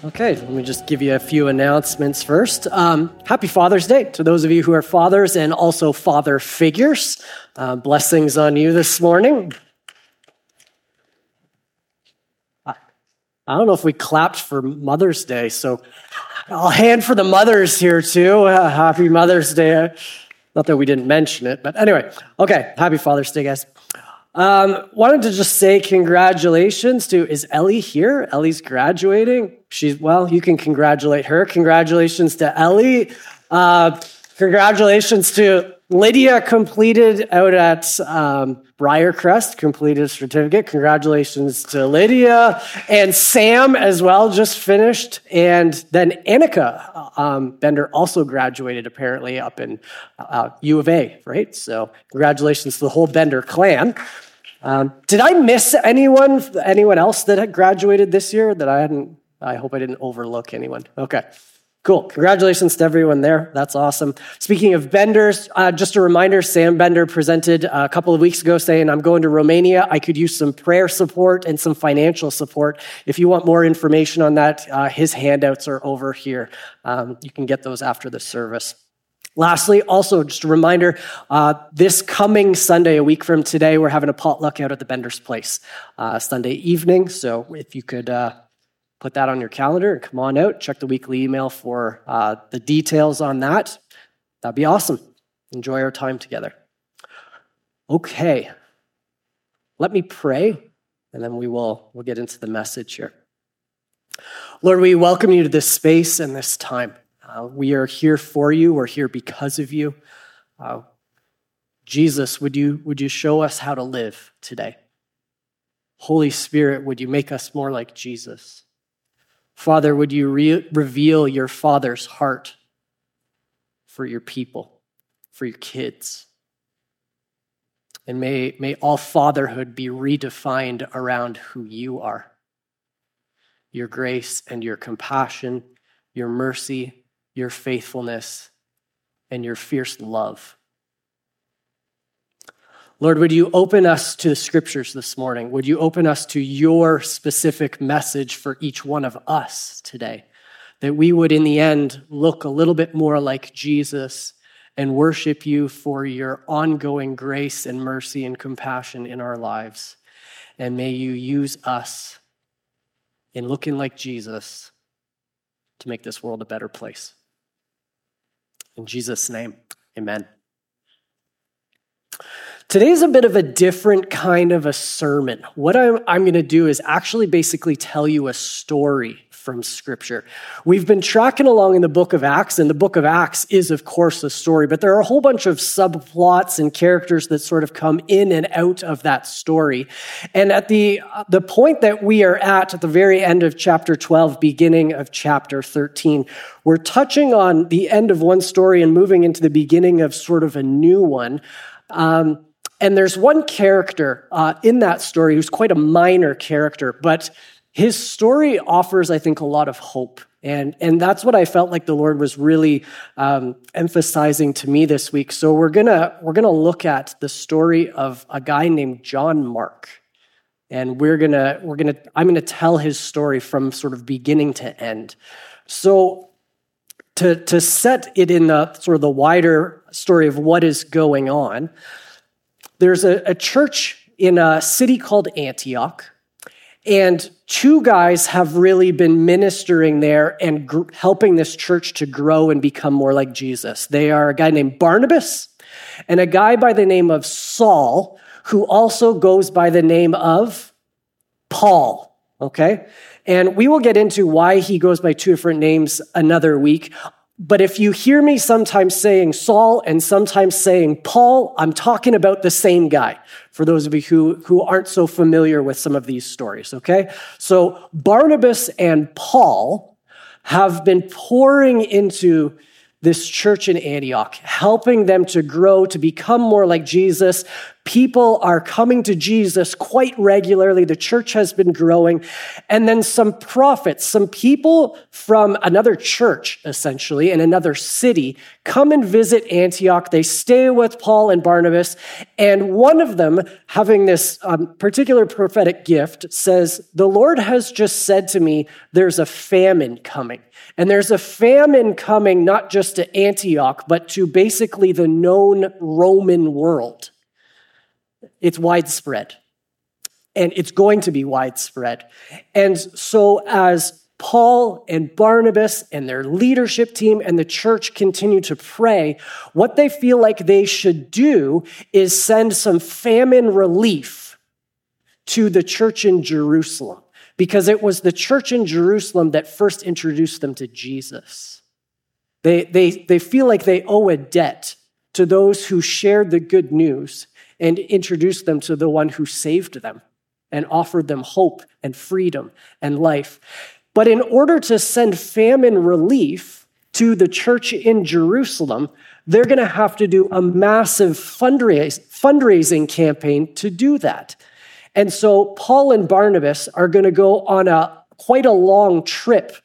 Okay, let me just give you a few announcements first. Happy Father's Day to those of you who are fathers and also father figures. Blessings on you this morning. I don't know if we clapped for Mother's Day, so I'll hand for the mothers here too. Happy Mother's Day. Not that we didn't mention it, but anyway. Okay, happy Father's Day, guys. Wanted to just say congratulations to, is Ellie here? Ellie's graduating. You can congratulate her. Congratulations to Ellie. Congratulations to Lydia, completed out at Briarcrest, completed a certificate. Congratulations to Lydia. And Sam as well, just finished. And then Annika Bender also graduated apparently up in U of A, right? So congratulations to the whole Bender clan. Did I miss anyone else that had graduated this year that I hadn't? I hope I didn't overlook anyone. Okay, cool. Congratulations to everyone there. That's awesome. Speaking of Benders, just a reminder, Sam Bender presented a couple of weeks ago saying, I'm going to Romania. I could use some prayer support and some financial support. If you want more information on that, his handouts are over here. You can get those after the service. Lastly, also just a reminder, this coming Sunday, a week from today, we're having a potluck out at the Bender's Place Sunday evening. So if you could put that on your calendar and come on out, check the weekly email for the details on that. That'd be awesome. Enjoy our time together. Okay, let me pray, and then we'll get into the message here. Lord, we welcome you to this space and this time. We are here for you. We're here because of you. Jesus, would you show us how to live today? Holy Spirit, would you make us more like Jesus? Father, would you reveal your Father's heart for your people, for your kids? And may all fatherhood be redefined around who you are. Your grace and your compassion, your mercy, your faithfulness, and your fierce love. Lord, would you open us to the scriptures this morning? Would you open us to your specific message for each one of us today? That we would, in the end, look a little bit more like Jesus and worship you for your ongoing grace and mercy and compassion in our lives. And may you use us in looking like Jesus to make this world a better place. In Jesus' name, amen. Today's a bit of a different kind of a sermon. What I'm going to do is actually basically tell you a story from Scripture. We've been tracking along in the book of Acts, and the book of Acts is, of course, a story, but there are a whole bunch of subplots and characters that sort of come in and out of that story. And at the point that we are at the very end of chapter 12, beginning of chapter 13, we're touching on the end of one story and moving into the beginning of sort of a new one. And there's one character in that story who's quite a minor character, but his story offers, I think, a lot of hope. And that's what I felt like the Lord was really emphasizing to me this week. So we're gonna look at the story of a guy named John Mark. And I'm gonna tell his story from sort of beginning to end. So to set it in the sort of the wider story of what is going on, there's a church in a city called Antioch, and two guys have really been ministering there and helping this church to grow and become more like Jesus. They are a guy named Barnabas and a guy by the name of Saul, who also goes by the name of Paul, okay? And we will get into why he goes by two different names another week. But if you hear me sometimes saying Saul and sometimes saying Paul, I'm talking about the same guy, for those of you who aren't so familiar with some of these stories, okay? So Barnabas and Paul have been pouring into this church in Antioch, helping them to grow, to become more like Jesus, People are coming to Jesus quite regularly. The church has been growing. And then some prophets, some people from another church, essentially, in another city, come and visit Antioch. They stay with Paul and Barnabas. And one of them, having this particular prophetic gift, says, "The Lord has just said to me, there's a famine coming." And there's a famine coming not just to Antioch, but to basically the known Roman world. It's widespread. And it's going to be widespread. And so as Paul and Barnabas and their leadership team and the church continue to pray, what they feel like they should do is send some famine relief to the church in Jerusalem, because it was the church in Jerusalem that first introduced them to Jesus. They feel like they owe a debt to those who shared the good news and introduced them to the one who saved them and offered them hope and freedom and life. But in order to send famine relief to the church in Jerusalem, they're going to have to do a massive fundraising campaign to do that. And so Paul and Barnabas are going to go on quite a long trip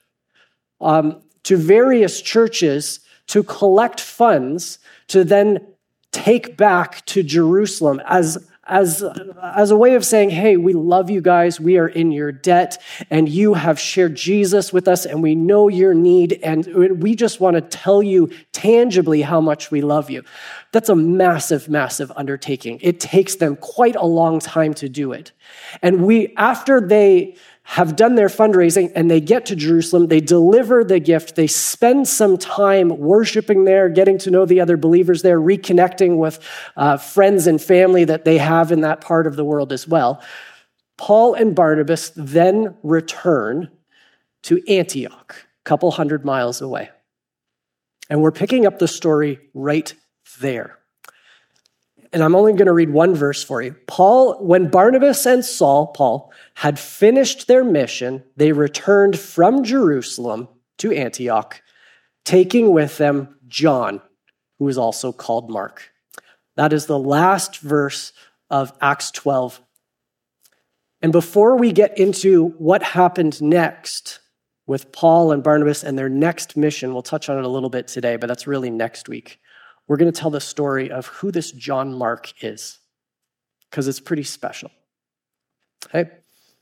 to various churches to collect funds to then take back to Jerusalem as a way of saying, hey, we love you guys, we are in your debt, and you have shared Jesus with us, and we know your need, and we just want to tell you tangibly how much we love you. That's a massive, massive undertaking. It takes them quite a long time to do it. And after they have done their fundraising and they get to Jerusalem, they deliver the gift, they spend some time worshiping there, getting to know the other believers there, reconnecting with friends and family that they have in that part of the world as well. Paul and Barnabas then return to Antioch, a couple 100 miles away. And we're picking up the story right there. And I'm only going to read one verse for you. When Barnabas and Paul, had finished their mission, they returned from Jerusalem to Antioch, taking with them John, who is also called Mark. That is the last verse of Acts 12. And before we get into what happened next with Paul and Barnabas and their next mission, we'll touch on it a little bit today, but that's really next week. We're going to tell the story of who this John Mark is, because it's pretty special. Okay?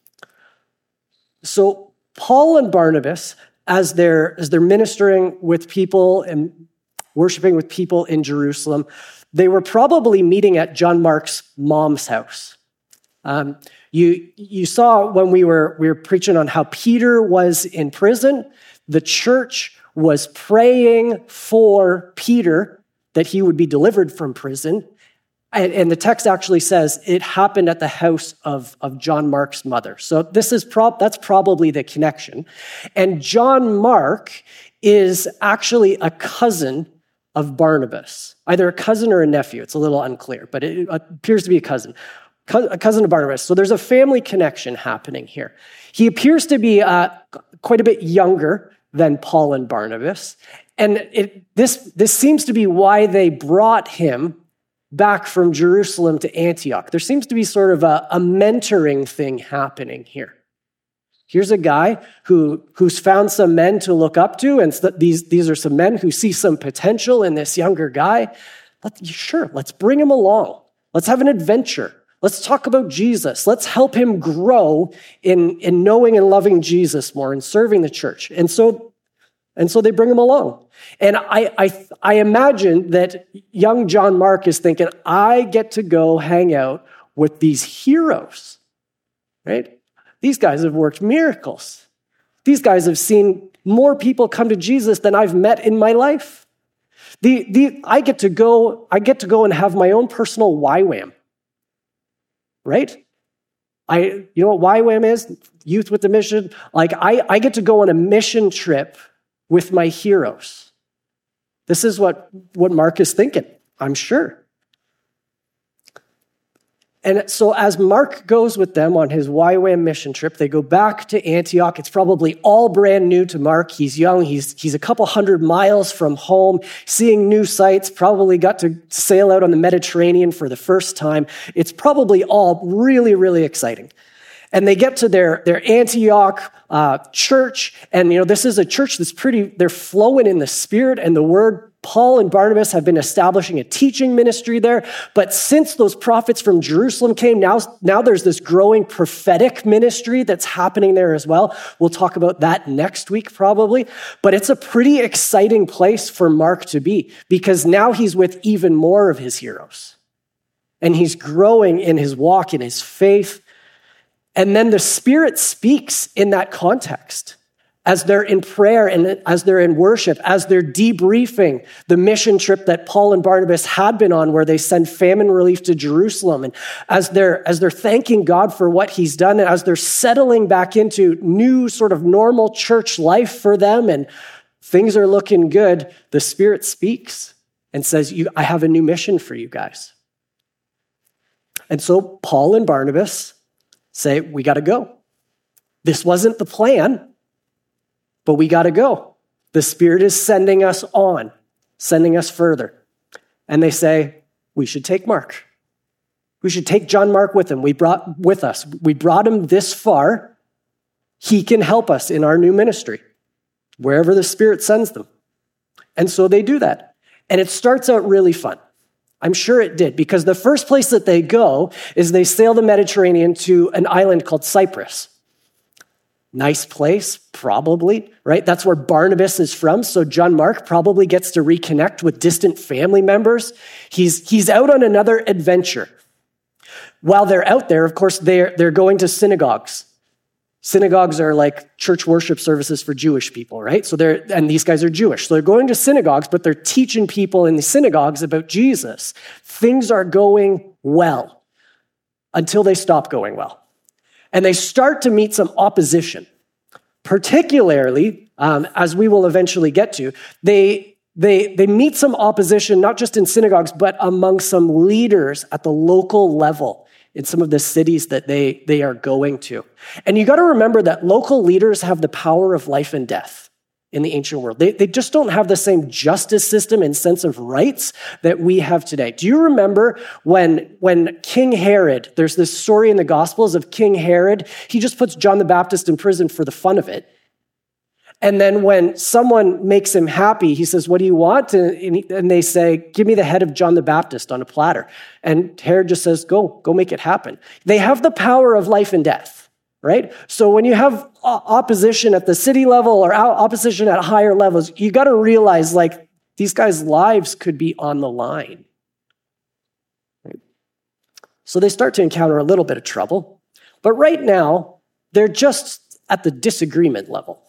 So Paul and Barnabas, as they're ministering with people and worshiping with people in Jerusalem, they were probably meeting at John Mark's mom's house. You saw when we were preaching on how Peter was in prison, the church was praying for Peter that he would be delivered from prison. And the text actually says it happened at the house of John Mark's mother. So that's probably the connection. And John Mark is actually a cousin of Barnabas, either a cousin or a nephew. It's a little unclear, but it appears to be a cousin of Barnabas. So there's a family connection happening here. He appears to be quite a bit younger than Paul and Barnabas. And this seems to be why they brought him back from Jerusalem to Antioch. There seems to be sort of a mentoring thing happening here. Here's a guy who's found some men to look up to, and these are some men who see some potential in this younger guy. Let's bring him along. Let's have an adventure. Let's talk about Jesus. Let's help him grow in knowing and loving Jesus more and serving the church. And so they bring him along. And I imagine that young John Mark is thinking, I get to go hang out with these heroes, right? These guys have worked miracles. These guys have seen more people come to Jesus than I've met in my life. I get to go and have my own personal YWAM, right? You know what YWAM is? Youth with the Mission. Like I get to go on a mission trip with my heroes. This is what Mark is thinking, I'm sure. And so as Mark goes with them on his YWAM mission trip, they go back to Antioch. It's probably all brand new to Mark. He's young. He's a couple hundred miles from home, seeing new sights, probably got to sail out on the Mediterranean for the first time. It's probably all really, really exciting. And they get to their Antioch church, and this is a church that's they're flowing in the Spirit and the Word. Paul and Barnabas have been establishing a teaching ministry there, but since those prophets from Jerusalem came, now there's this growing prophetic ministry that's happening there as well. We'll talk about that next week probably, but it's a pretty exciting place for Mark to be, because now he's with even more of his heroes, and he's growing in his walk, in his faith. And then the Spirit speaks in that context as they're in prayer and as they're in worship, as they're debriefing the mission trip that Paul and Barnabas had been on, where they send famine relief to Jerusalem. And as they're thanking God for what he's done, and as they're settling back into new sort of normal church life for them, and things are looking good, the Spirit speaks and says, I have a new mission for you guys. And so Paul and Barnabas say, we got to go. This wasn't the plan, but we got to go. The Spirit is sending us on, sending us further. And they say, we should take Mark. We should take John Mark with him. We brought him this far. He can help us in our new ministry, wherever the Spirit sends them. And so they do that. And it starts out really fun. I'm sure it did, because the first place that they go is they sail the Mediterranean to an island called Cyprus. Nice place, probably, right? That's where Barnabas is from. So John Mark probably gets to reconnect with distant family members. He's out on another adventure. While they're out there, of course, they're going to synagogues. Synagogues are like church worship services for Jewish people, right? And these guys are Jewish. So they're going to synagogues, but they're teaching people in the synagogues about Jesus. Things are going well until they stop going well. And they start to meet some opposition, particularly, as we will eventually get to, they meet some opposition, not just in synagogues, but among some leaders at the local level in some of the cities that they are going to. And you got to remember that local leaders have the power of life and death in the ancient world. They just don't have the same justice system and sense of rights that we have today. Do you remember when King Herod, there's this story in the Gospels of King Herod, he just puts John the Baptist in prison for the fun of it. And then when someone makes him happy, he says, what do you want? And they say, give me the head of John the Baptist on a platter. And Herod just says, go make it happen. They have the power of life and death, right? So when you have opposition at the city level or opposition at higher levels, you got to realize, like, these guys' lives could be on the line. Right? So they start to encounter a little bit of trouble. But right now, they're just at the disagreement level.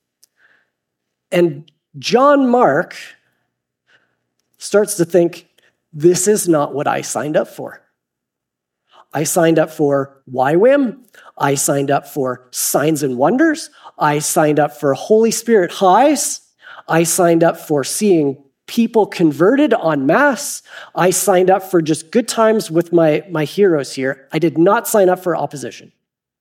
And John Mark starts to think, this is not what I signed up for. I signed up for YWAM. I signed up for signs and wonders. I signed up for Holy Spirit highs. I signed up for seeing people converted en masse. I signed up for just good times with my heroes here. I did not sign up for opposition.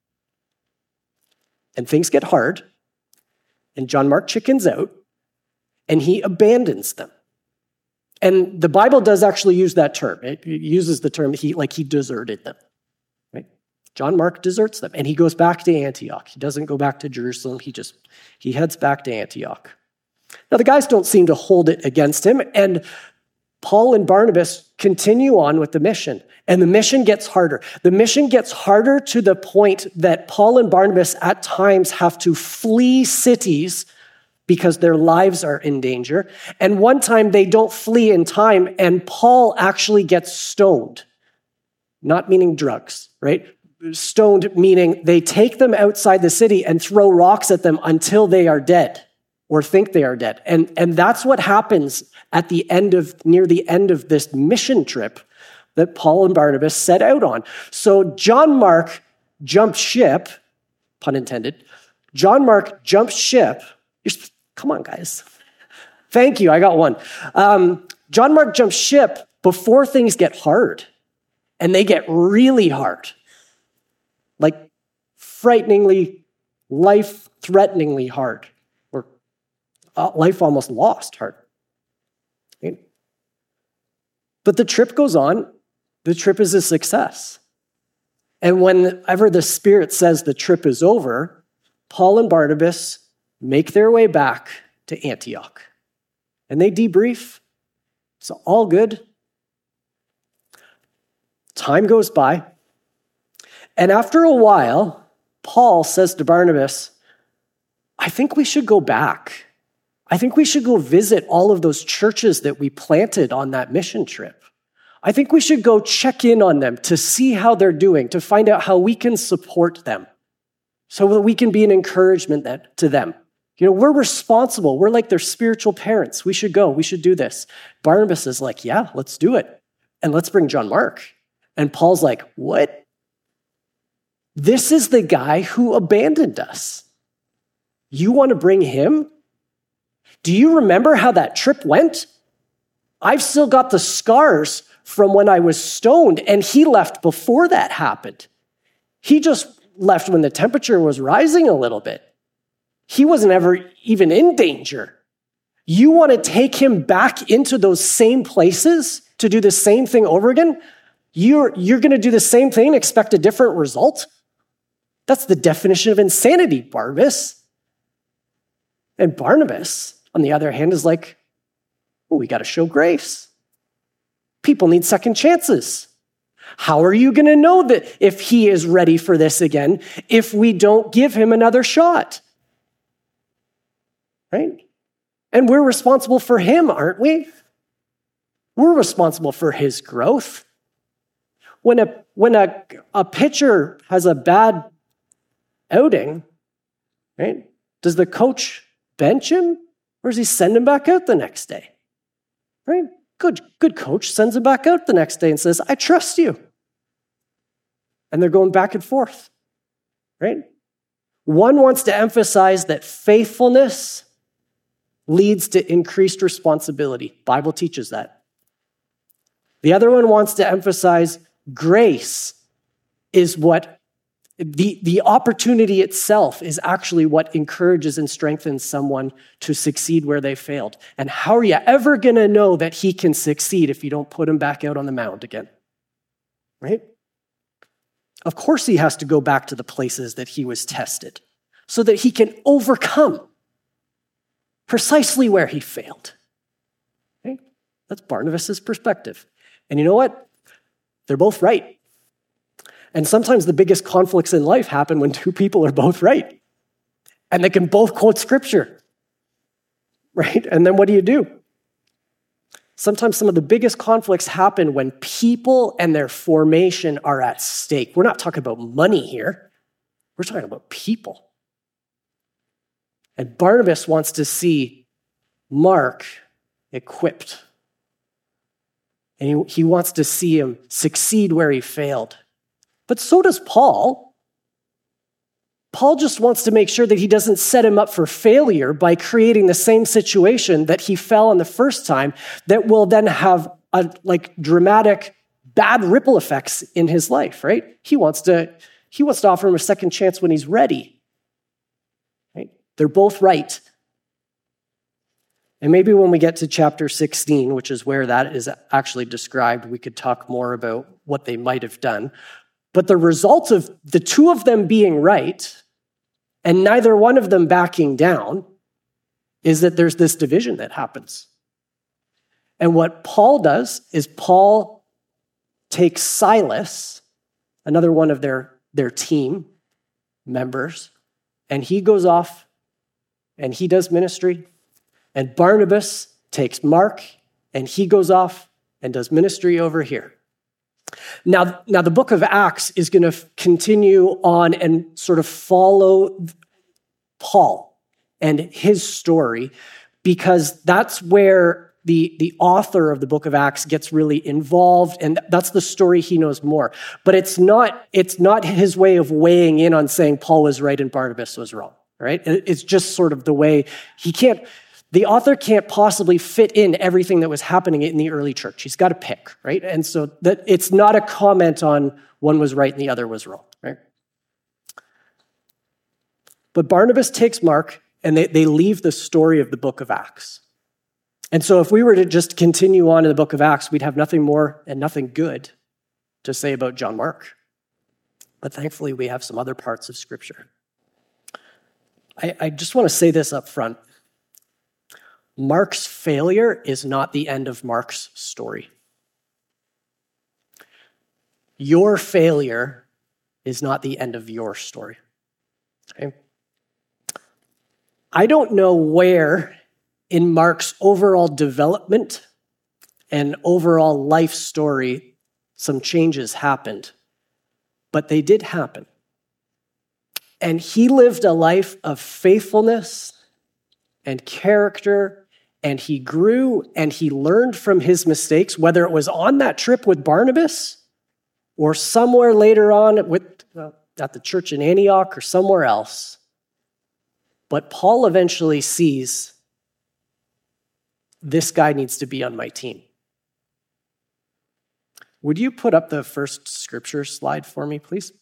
And things get hard. And John Mark chickens out, and he abandons them. And the Bible does actually use that term. It uses the term, he deserted them. John Mark deserts them, and he goes back to Antioch. He doesn't go back to Jerusalem. He heads back to Antioch. Now, the guys don't seem to hold it against him, and Paul and Barnabas continue on with the mission, and the mission gets harder. The mission gets harder to the point that Paul and Barnabas at times have to flee cities because their lives are in danger. And one time they don't flee in time, and Paul actually gets stoned. Not meaning drugs, right? Stoned meaning they take them outside the city and throw rocks at them until they are dead or think they are dead. And that's what happens at near the end of this mission trip that Paul and Barnabas set out on. So John Mark jumps ship, pun intended. John Mark jumps ship. Come on, guys. Thank you, I got one. John Mark jumps ship before things get hard. and they get really hard, like frighteningly, life-threateningly hard, or life almost lost hard. Right? But the trip goes on. The trip is a success. And whenever the Spirit says the trip is over, Paul and Barnabas make their way back to Antioch. And they debrief. It's all good. Time goes by. And after a while, Paul says to Barnabas, I think we should go back. I think we should go visit all of those churches that we planted on that mission trip. I think we should go check in on them to see how they're doing, to find out how we can support them so that we can be an encouragement to them. You know, we're responsible. We're like their spiritual parents. We should go. We should do this. Barnabas is like, yeah, let's do it. And let's bring John Mark. And Paul's like, what? This is the guy who abandoned us. You want to bring him? Do you remember how that trip went? I've still got the scars from when I was stoned, and he left before that happened. He just left when the temperature was rising a little bit. He wasn't ever even in danger. You want to take him back into those same places to do the same thing over again? You're going to do the same thing and expect a different result? That's the definition of insanity, Barnabas. And Barnabas, on the other hand, is like, well, we got to show grace. People need second chances. How are you going to know that if he is ready for this again if we don't give him another shot? Right? And we're responsible for him, aren't we? We're responsible for his growth. When a pitcher has a bad outing, right? Does the coach bench him or does he send him back out the next day? Right? Good coach sends him back out the next day and says, I trust you. And they're going back and forth, right? One wants to emphasize that faithfulness leads to increased responsibility. Bible teaches that. The other one wants to emphasize grace is what the opportunity itself is actually what encourages and strengthens someone to succeed where they failed. And how are you ever going to know that he can succeed if you don't put him back out on the mound again? Right? Of course he has to go back to the places that he was tested so that he can overcome precisely where he failed. Okay? That's Barnabas' perspective. And you know what? They're both right. And sometimes the biggest conflicts in life happen when two people are both right. And they can both quote scripture. Right? And then what do? Sometimes some of the biggest conflicts happen when people and their formation are at stake. We're not talking about money here. We're talking about people. And Barnabas wants to see Mark equipped. And he wants to see him succeed where he failed. But so does Paul. Paul just wants to make sure that he doesn't set him up for failure by creating the same situation that he fell on the first time that will then have dramatic bad ripple effects in his life, right? He wants to offer him a second chance when he's ready. Right? They're both right. And maybe when we get to chapter 16, which is where that is actually described, we could talk more about what they might have done. But the result of the two of them being right and neither one of them backing down is that there's this division that happens. And what Paul does is Paul takes Silas, another one of their team members, and he goes off and he does ministry. And Barnabas takes Mark and he goes off and does ministry over here. Now the book of Acts is going to continue on and sort of follow Paul and his story because that's where the author of the book of Acts gets really involved, and that's the story he knows more. But it's not his way of weighing in on saying Paul was right and Barnabas was wrong, right? It's just sort of the way he can't. the author can't possibly fit in everything that was happening in the early church. He's got to pick, right? And so that it's not a comment on one was right and the other was wrong, right? But Barnabas takes Mark and they leave the story of the book of Acts. And so if we were to just continue on in the book of Acts, we'd have nothing more and nothing good to say about John Mark. But thankfully, we have some other parts of Scripture. I just want to say this up front. Mark's failure is not the end of Mark's story. Your failure is not the end of your story. Okay? I don't know where in Mark's overall development and overall life story some changes happened, but they did happen. And he lived a life of faithfulness and character, and he grew and he learned from his mistakes, whether it was on that trip with Barnabas or somewhere later on at the church in Antioch or somewhere else. But Paul eventually sees this guy needs to be on my team. Would you put up the first scripture slide for me, please?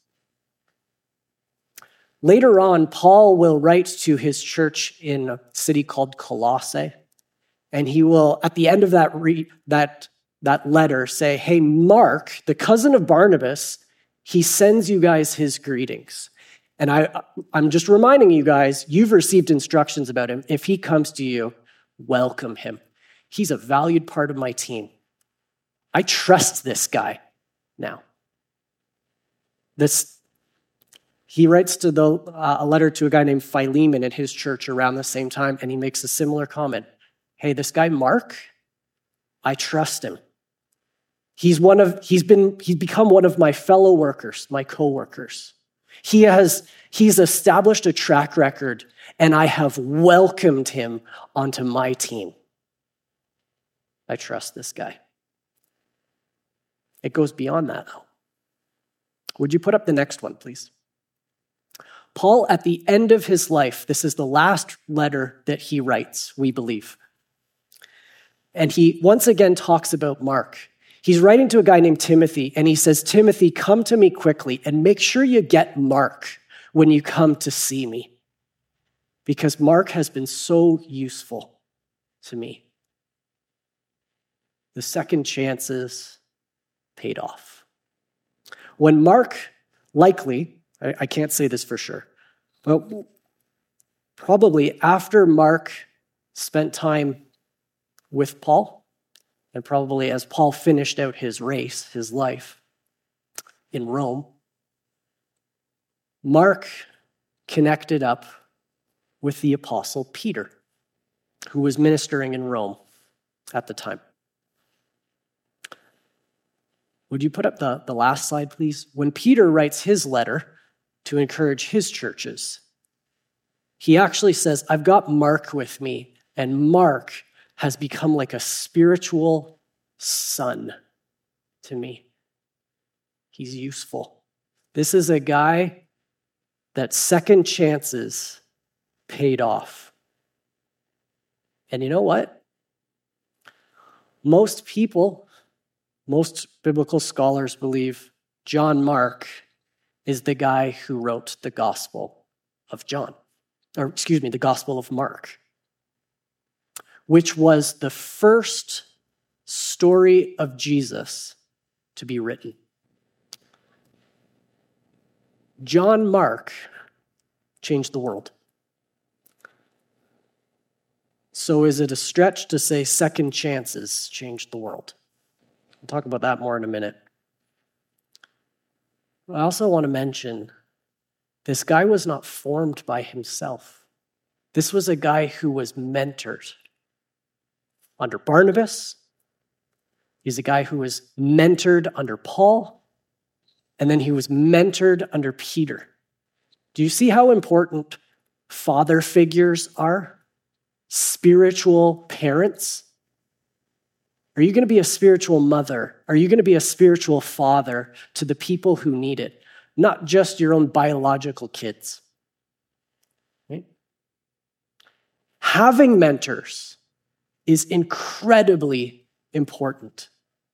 Later on, Paul will write to his church in a city called Colossae, and he will, at the end of that letter, say, hey, Mark, the cousin of Barnabas, he sends you guys his greetings. And I'm just reminding you guys, you've received instructions about him. If he comes to you, welcome him. He's a valued part of my team. I trust this guy now. He writes to a letter to a guy named Philemon in his church around the same time, and he makes a similar comment. Hey, this guy Mark, I trust him. He's become one of my fellow workers, my co-workers. He's established a track record, and I have welcomed him onto my team. I trust this guy. It goes beyond that, though. Would you put up the next one, please? Paul, at the end of his life, this is the last letter that he writes, we believe. And he once again talks about Mark. He's writing to a guy named Timothy, and he says, Timothy, come to me quickly, and make sure you get Mark when you come to see me, because Mark has been so useful to me. The second chances paid off. When Mark, likely, I can't say this for sure, but probably after Mark spent time with Paul, and probably as Paul finished out his race, his life in Rome, Mark connected up with the apostle Peter, who was ministering in Rome at the time. Would you put up the last slide, please? When Peter writes his letter to encourage his churches, he actually says, I've got Mark with me, and Mark has become like a spiritual son to me. He's useful. This is a guy that second chances paid off. And you know what? Most biblical scholars believe John Mark is the guy who wrote the Gospel of the Gospel of Mark, which was the first story of Jesus to be written. John Mark changed the world. So is it a stretch to say second chances changed the world? We'll talk about that more in a minute. I also want to mention, this guy was not formed by himself. This was a guy who was mentored under Barnabas. He's a guy who was mentored under Paul, and then he was mentored under Peter. Do you see how important father figures are? Spiritual parents? Are you going to be a spiritual mother? Are you going to be a spiritual father to the people who need it? Not just your own biological kids. Right? Having mentors is incredibly important.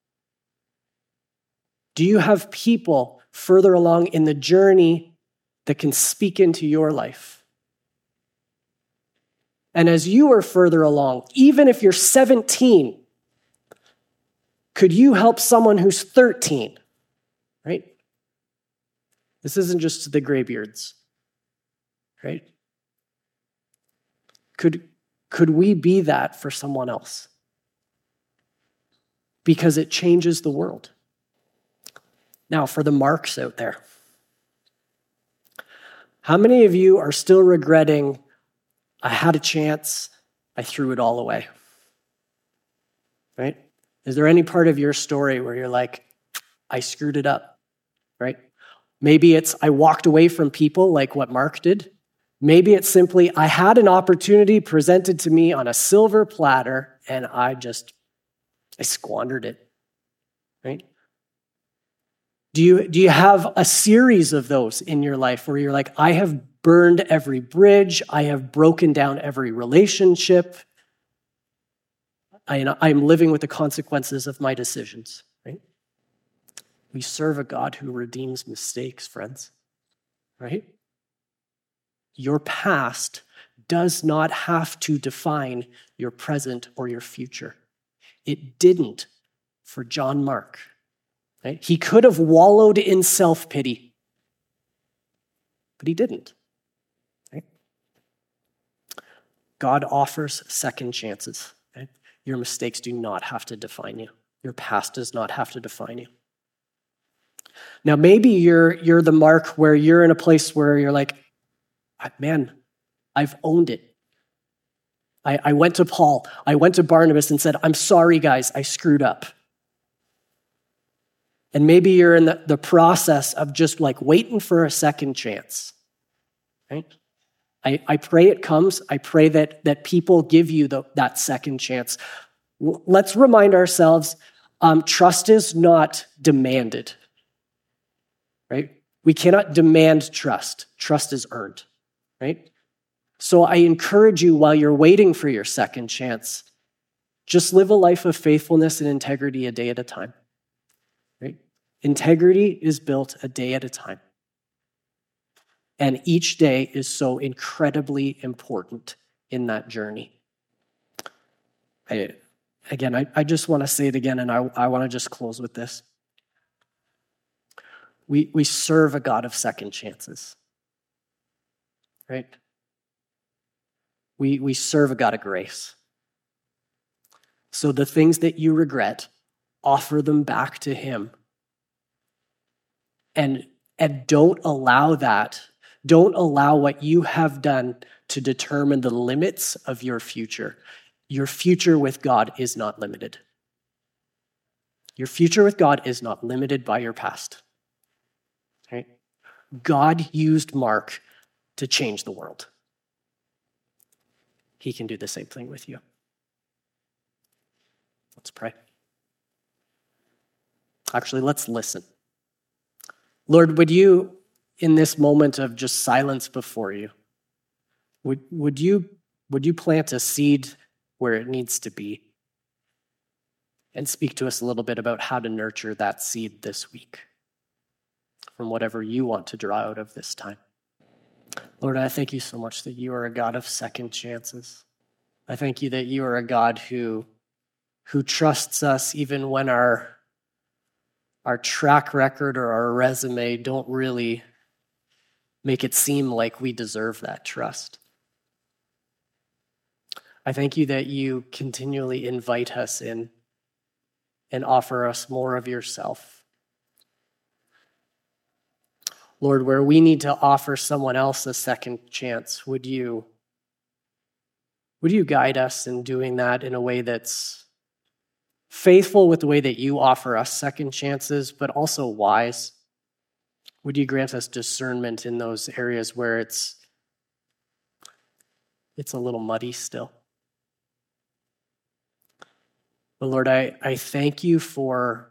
Do you have people further along in the journey that can speak into your life? And as you are further along, even if you're 17, could you help someone who's 13? Right? This isn't just the graybeards, right? Could we be that for someone else? Because it changes the world. Now, for the Marks out there, how many of you are still regretting, I had a chance, I threw it all away? Right? Is there any part of your story where you're like, I screwed it up, right? Maybe it's, I walked away from people like what Mark did. Maybe it's simply, I had an opportunity presented to me on a silver platter and I squandered it, right? Do you have a series of those in your life where you're like, I have burned every bridge, I have broken down every relationship, I'm living with the consequences of my decisions, right? We serve a God who redeems mistakes, friends, right? Your past does not have to define your present or your future. It didn't for John Mark. Right? He could have wallowed in self-pity, but he didn't. Right? God offers second chances. Right? Your mistakes do not have to define you. Your past does not have to define you. Now, maybe you're the Mark where you're in a place where you're like, man, I've owned it. I went to Paul, I went to Barnabas and said, I'm sorry, guys, I screwed up. And maybe you're in the process of just like waiting for a second chance, right? I pray it comes. I pray that people give you that second chance. Let's remind ourselves, trust is not demanded, right? We cannot demand trust. Trust is earned, right? So I encourage you while you're waiting for your second chance, just live a life of faithfulness and integrity a day at a time. Right? Integrity is built a day at a time. And each day is so incredibly important in that journey. I just want to say it again, and I want to just close with this. We serve a God of second chances. Right? We serve a God of grace. So the things that you regret, offer them back to him. And don't allow what you have done to determine the limits of your future. Your future with God is not limited. Your future with God is not limited by your past. Right? God used Mark to change the world. He can do the same thing with you. Let's pray. Actually, let's listen. Lord, would you, in this moment of just silence before you, would you plant a seed where it needs to be? And speak to us a little bit about how to nurture that seed this week from whatever you want to draw out of this time. Lord, I thank you so much that you are a God of second chances. I thank you that you are a God who trusts us even when our track record or our resume don't really make it seem like we deserve that trust. I thank you that you continually invite us in and offer us more of yourself. Lord, where we need to offer someone else a second chance, would you guide us in doing that in a way that's faithful with the way that you offer us second chances, but also wise? Would you grant us discernment in those areas where it's a little muddy still? But Lord, I thank you for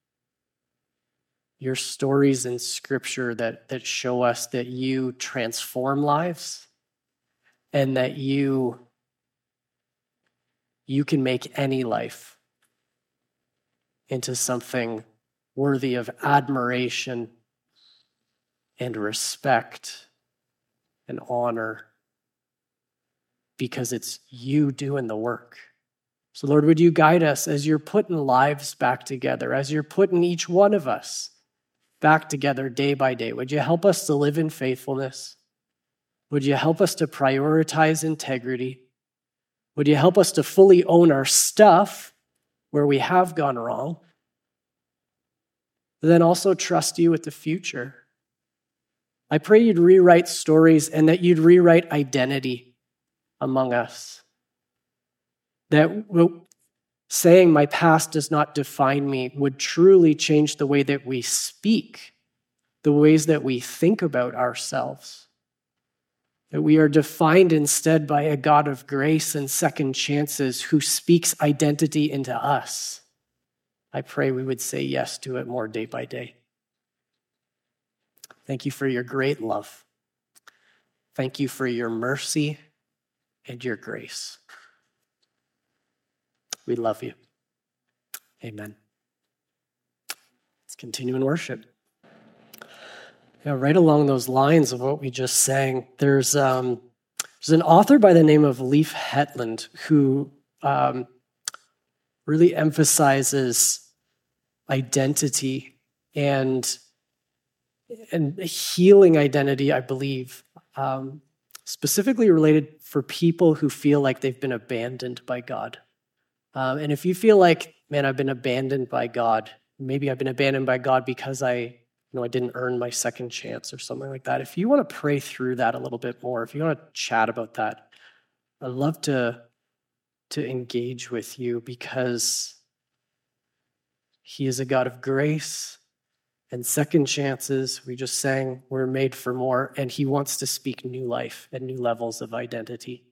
your stories in Scripture that show us that you transform lives and that you you can make any life into something worthy of admiration and respect and honor, because it's you doing the work. So Lord, would you guide us as you're putting lives back together, as you're putting each one of us back together day by day? Would you help us to live in faithfulness? Would you help us to prioritize integrity? Would you help us to fully own our stuff where we have gone wrong? But then also trust you with the future. I pray you'd rewrite stories and that you'd rewrite identity among us. That saying my past does not define me would truly change the way that we speak, the ways that we think about ourselves. That we are defined instead by a God of grace and second chances who speaks identity into us. I pray we would say yes to it more day by day. Thank you for your great love. Thank you for your mercy and your grace. We love you. Amen. Let's continue in worship. Yeah, right along those lines of what we just sang, there's an author by the name of Leif Hetland who really emphasizes identity and healing identity, I believe, specifically related for people who feel like they've been abandoned by God. And if you feel like, man, I've been abandoned by God, maybe I've been abandoned by God because I didn't earn my second chance or something like that. If you want to pray through that a little bit more, if you want to chat about that, I'd love to engage with you, because he is a God of grace and second chances. We just sang, we're made for more, and he wants to speak new life and new levels of identity.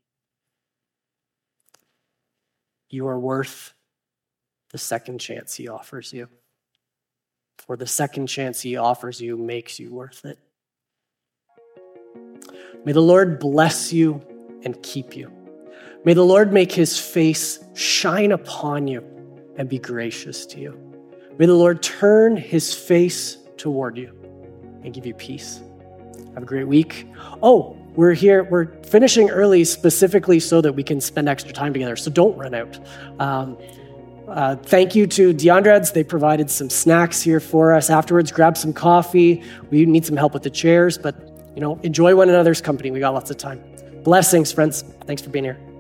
You are worth the second chance he offers you. Or the second chance he offers you makes you worth it. May the Lord bless you and keep you. May the Lord make his face shine upon you and be gracious to you. May the Lord turn his face toward you and give you peace. Have a great week. Oh, we're here. We're finishing early specifically so that we can spend extra time together. So don't run out. Thank you to DeAndre's. They provided some snacks here for us. Afterwards, grab some coffee. We need some help with the chairs, but enjoy one another's company. We got lots of time. Blessings, friends. Thanks for being here.